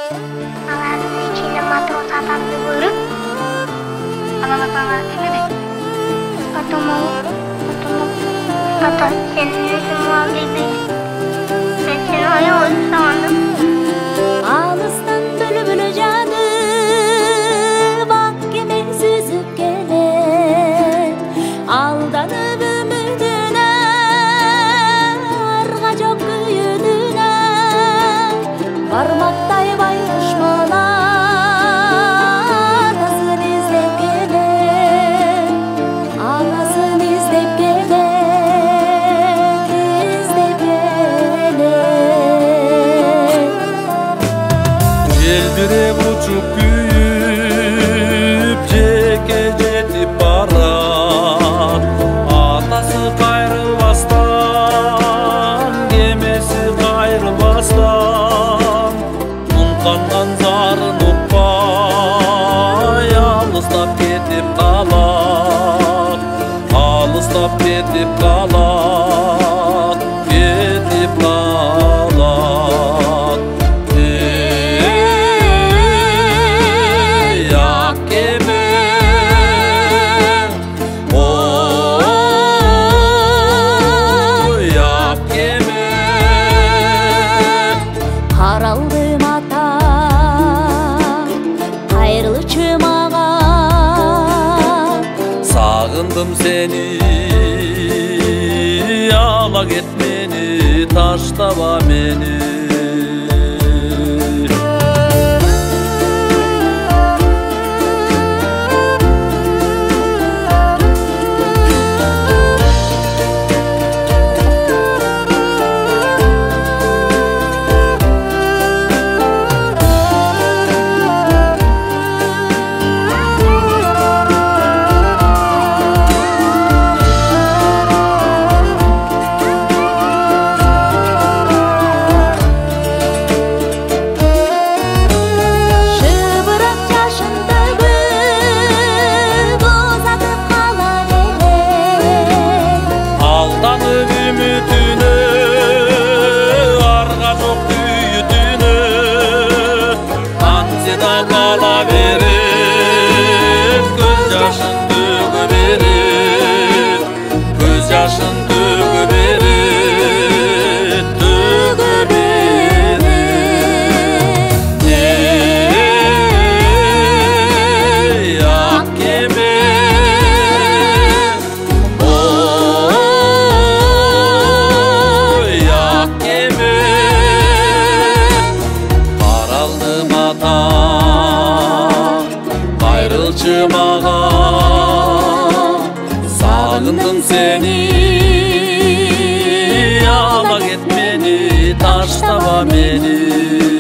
Алардын ичинде матрос атамды көрүп, Анан атаңа эме дейт? ата, сен өзүң ал дейбейсиң. Мен сени аябай сагындым. Алыстан бүлбүл жанып ак кеме сүзүп келет, алданып үмүтүнө арга жок күйүдүнө бармактай байкуш бала анасын издеп келет, анасын издеп келет, издеп келет. Желбиреп учуп күйүп жеке жетип барат, атасы кайрылбастан, кемеси кайрылбастан, муңканган зарын укпай алыстап кетип калат, алыстап кетип калат, кетип калат. Ак кеме, ой, ак кеме. Каралдым ата, кайрылчу мага, Сагындым сени, ала кет мени, таштаба мени. шыбырак жашын төгүп узатып кала элек, Алданып үмүтүнө, арга жок күйүтүнө, ансыда кала берет, көз жашын төгө берет, көз жашын төгө берет, төгө берет. Эй, ак кеме, ой, ак кеме. Каралдым ата, кайрылчы мага, сагындым сени, ала кет мени, таштаба мени.